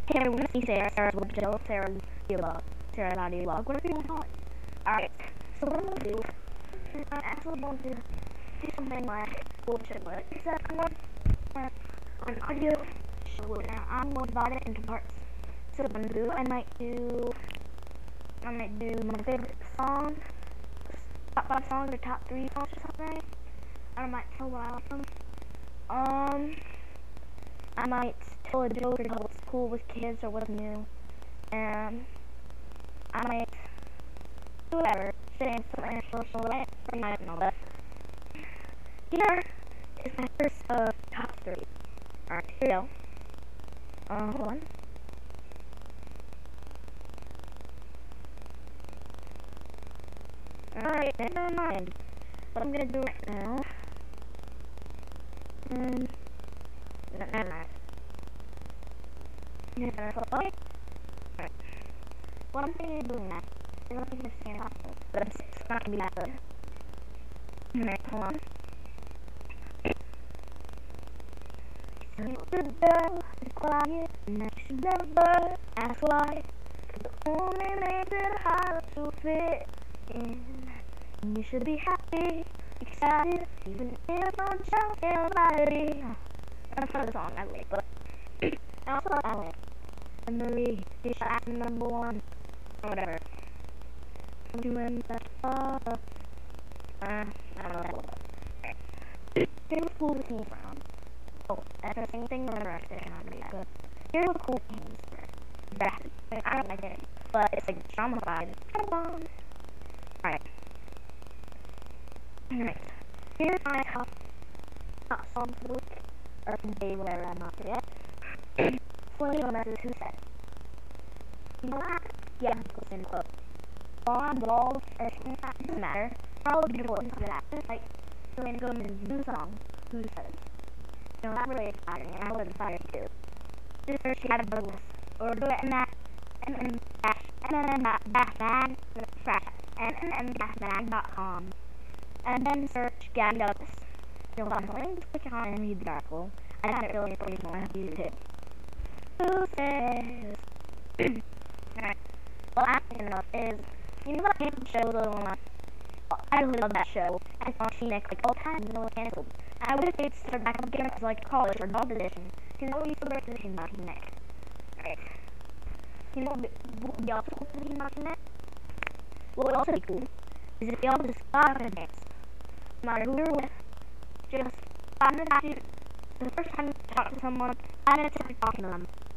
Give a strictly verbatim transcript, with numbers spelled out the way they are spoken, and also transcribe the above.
Hey everyone, it's me, Sarah. Sarah's Web Joe, Sarah's Vlog, Sarah's Audio Vlog, whatever you want to call it. Alright, so what I'm going to do is I'm actually going to do something like bullshit, but except I'm going to an audio show now. I'm going to divide it into parts. So what I'm going to do, I might do, I might do my favorite songs, top five songs or top three songs or something. I might tell why I like them. Um, I might tell a joke or tell what's cool with kids or what's new. And I might do whatever, say something social that I might know, but here is my first of top three. Alright, here we go. Uh, hold on. Alright, never mind. What I'm gonna do right now. Um, no, never mind. Alright. What I'm thinking of doing now is I'm thinking of saying possible, but I'm sick, so it's not gonna be that good. Alright, hold on. The girl is quiet, and that should never ask why. Cause it only makes it hard to fit in. And you should be happy, excited, even if no joke anxiety. I'm part of the song, I like, but I also like Alec. And Marie, you should ask number one, or whatever. I'm doing that, uh, uh, I don't know that one. Alright. Here's what cool with me from. Oh, that's the same thing, whatever, I said, not really that good. Here's what cool things for. Bad. Like, I don't like it, but it's like drama-fied. Kind of bomb. Alright. Alright. Here's my top, top song for the week. Or from day, whatever, I'm not sure yet. Flavor Message Who Said. You know what? Yeah, listen, quote. Blonde, bald, or something that doesn't matter. All beautiful and stuff like that. Just like Selena Gomez's new song, Who Said. You know, that really inspired me, and I was inspired too. Just search Gavin Douglas, or do it in that M M dash M M M dash mag slash M M M dash mag dot com, and then search Gavin Douglas. You'll find something, just click on it and read the article. I found it really informational, I have to use it too. Who says? Alright. What I'm thinking of is, you know that camping show, the one I really love that show. I saw Scenic like all the time, and it was canceled. I wish they'd start back up again as like college or dog edition. Because I used to work the King Mountain Neck. Alright. You know what would be also cool for the King Mountain Neck? What would also be cool is if they all just got up and danced. No matter who you're with, just five minutes after the first time you talk to someone, five minutes after talking to them.